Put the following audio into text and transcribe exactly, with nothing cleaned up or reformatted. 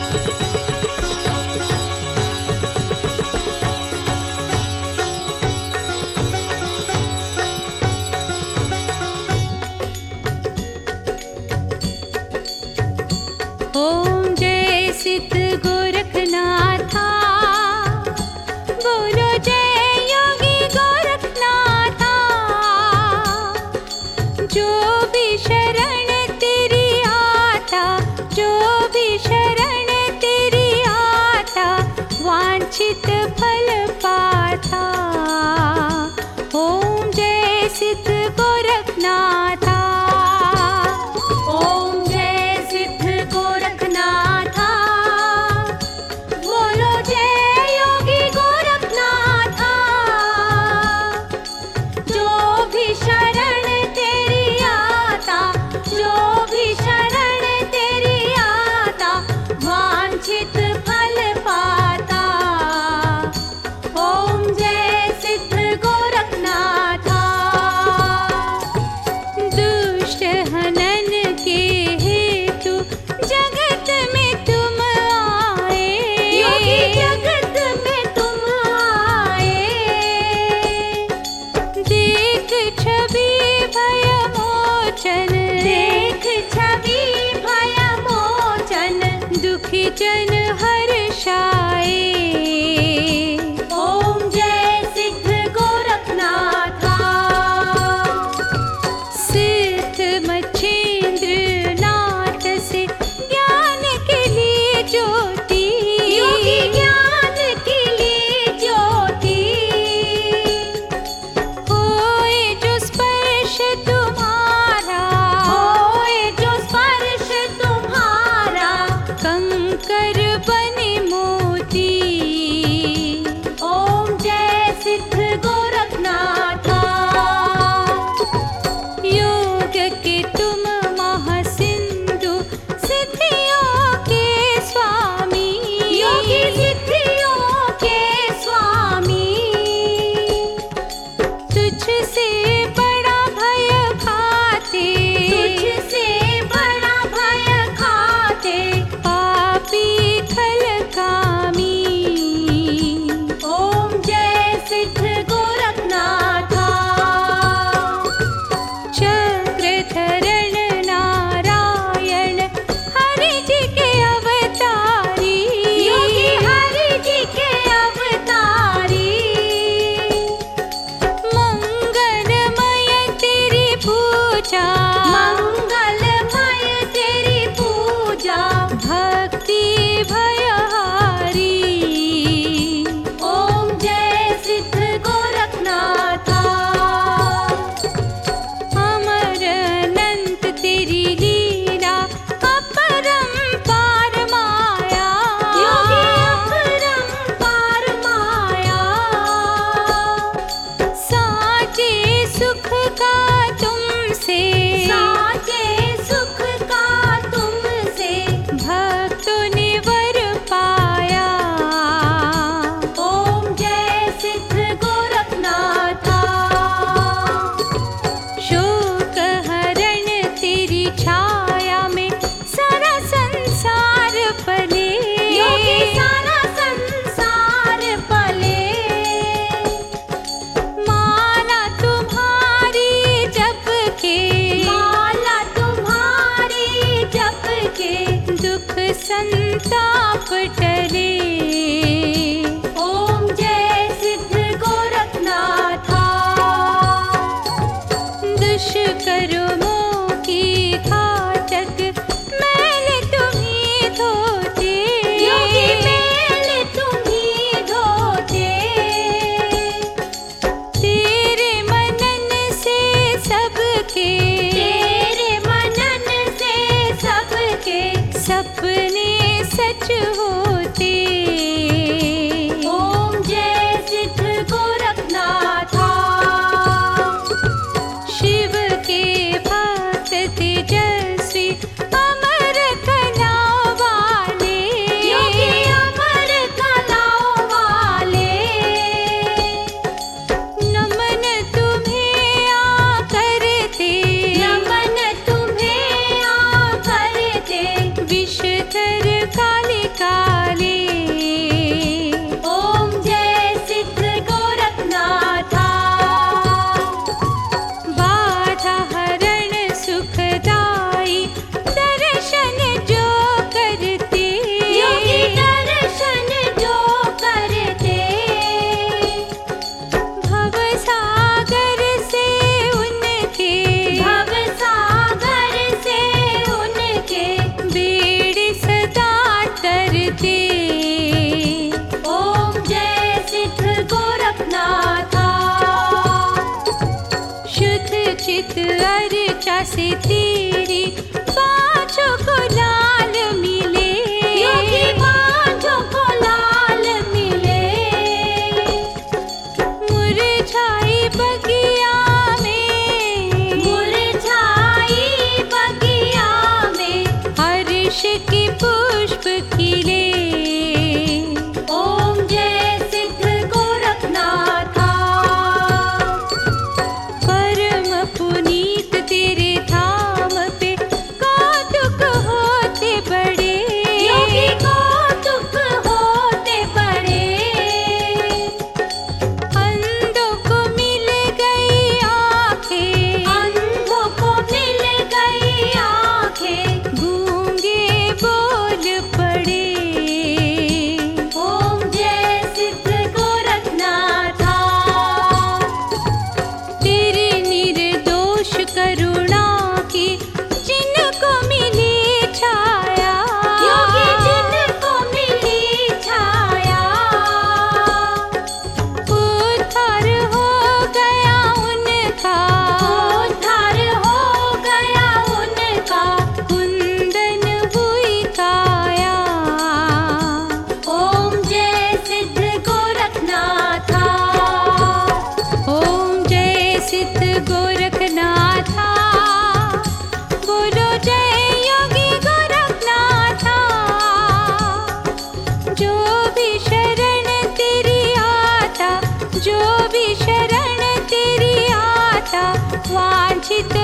ओम जय सिद्ध गोरखनाथा, बोलो जय योगी गोरखनाथा। जो भी शरण तेरी आता, जो भी शरण तेरी आता, वांछित फल पाता। ओम जय सिद्ध गोरखनाथा। ओम जय सिद्ध गोरखनाथा, बोलो जय योगी गोरखनाथा। जो भी शरण तेरी आता, जो भी शरण तेरी आता, वांछित फल पाता। ओम जय सिद्ध गोरखनाथा। दुष्ट हनन के हेतु जगत में तुम आए, योगी जगत में तुम आए। देख छवि भय मोचन, देख छवि भय मोचन, दुखी जन हर्षाए। ओम जय सिद्ध गोरखनाथा। सिद्ध मच्छिंद्र नाथ से ज्ञान के लिए ज्योति, योगी ज्ञान के लिए ज्योति। होए जो स्पर्श तुम्हारा, होए जो स्पर्श तुम्हारा, कंकर बने मोती। ओम जय सिद्ध गोरखनाथा। योग के तुम महासिंधु, सिद्धियों के स्वामी, योगी सिद्धियों के स्वामी। तुझसे बड़ा भय खाते, तुझसे बड़ा भय खाते, पापी खल कामी। ओम जय सिद्ध गोरखनाथा। चक्रधरण नारायण हरि जी के अवतारी, योगी हरि जी के अवतारी। मंगलमय तेरी पूजा, मंगलमय तेरी पूजा, भक्ति भयहारी। ओम जय सिद्ध गोरखनाथा। अमर अनंत तेरी लीला, अपरंपार माया, योगी अपरंपार माया। साचे सुख का तुमसे, साचे सुख का तुमसे, भक्तों ने वर पाया। ओम जय सिद्ध गोरखनाथा। शोक हरण तेरी छाया में सारा संसार पले, योगी सारा संसार पले। माला तुम्हारी जप के, माला तुम्हारी जप के, दुख संताप टले। ओम जय सिद्ध गोरखनाथा। दुष्कर्मों की घातक मैल तुम्ही धोते, योगी मैल तुम्ही धोते। तेरे मनन से सबके, तेरे मनन से सबके, सपने सच होते। ओम जय सिद्ध गोरखनाथा। शिव के भक्त तेजस्वी, अमर कलाओं वाले, योगी अमर कलाओं वाले। नमन तुम्हें आकर ते, नमन तुम्हें आकर ते, विषधर कालिका से तेरी बाँझों को लाल मिले, योगी बाँझों को लाल मिले। मुरझाई बगिया में, मुरझाई बगिया में हर्ष के पुष्प खिले। ओम जय सिद्ध गोरखनाथा। परम पुनीत तेरे धाम पे कौतुक होते बड़े, योगी कौतुक होते बड़े। अंधों को मिल गई आँखें, अंधों को मिल गई आँखें, गूंगे बोल पड़े। ओम जय सिद्ध गोरखनाथा। तेरे निर्दोष करुणा की जिनको मिली छाया, योगी जिनको मिली छाया, उद्धार हो गया उनका, उद्धार हो गया उनका। कुंदन हुई काया। ओम जय सिद्ध गोरखनाथा। ओम जय सिद्ध गोरखनाथा, बोलो जय योगी गोरखनाथा। जो भी शरण तेरी आता, जो भी शरण तेरी आता, वांछित